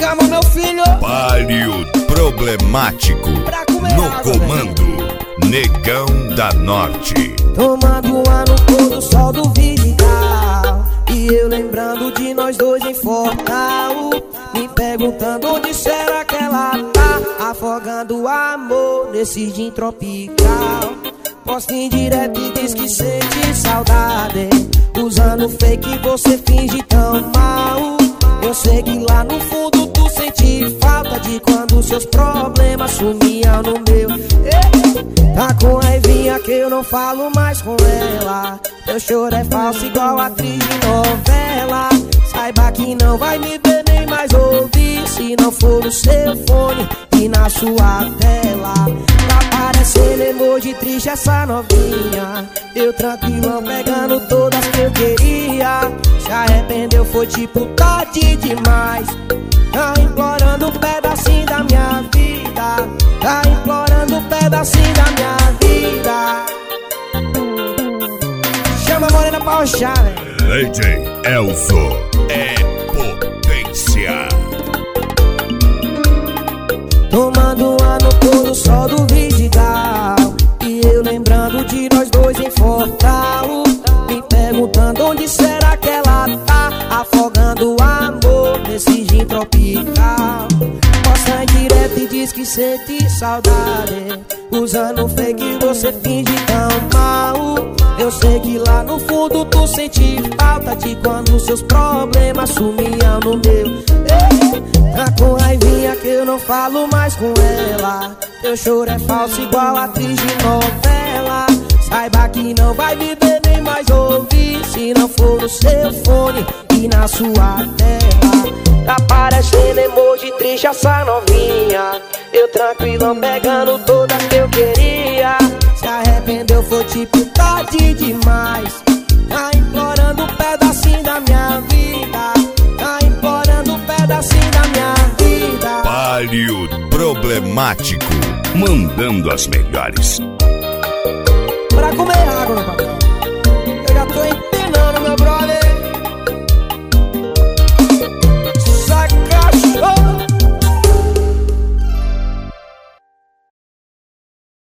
Chama meu filho. Palio problemático. No comando, Negão da Norte. Tomando no pôr do sol do Vidigal, e eu lembrando de nós dois em Fortal, me perguntando onde será que ela tá, afogando o amor nesse gin tropical. Posta em direto e diz que sente saudade, usando fake você finge tão mal. Eu sei que lá no fundo tu sente falta de quando seus problemas sumiam no meu. Tá com raivinha que eu não falo mais com ela. Teu choro é falso igual atriz de novela. Saiba que não vai me ver nem mais ouvir, se não for no seu fone e na sua tela. Tá parecendo emoji triste essa novinha, eu tranquilão pegando todas que eu queria. Se arrependeu foi tipo tarde demais, tá implorando um pedacinho da minha vida, tá implorando um pedacinho da minha vida. Chama a morena pra roxar, velho. DJ Elzo é potência. Tomando no pôr do sol do Vidigal, e eu lembrando de nós dois em Fortal, me perguntando onde será que ela tá, afogando o amor nesse gin tropical. Posta direto e diz que sente saudade, usando fake você finge tão mal. Eu sei que lá no fundo tu sente falta de quando seus problemas sumiam no meu. Tá com raivinha que eu não falo mais com ela. Teu choro é falso igual atriz de novela. Saiba que não vai me ver nem mais ouvir, se não for no seu fone e na sua tela. Tá parecendo emoji triste essa novinha, eu tranquilão pegando todas que eu queria. Se arrependeu foi tipo tarde demais, tá implorando um pedacinho da minha vida, tá implorando um pedacinho da minha vida. Palio problemático, mandando as melhores. Pra comer água, meu papai.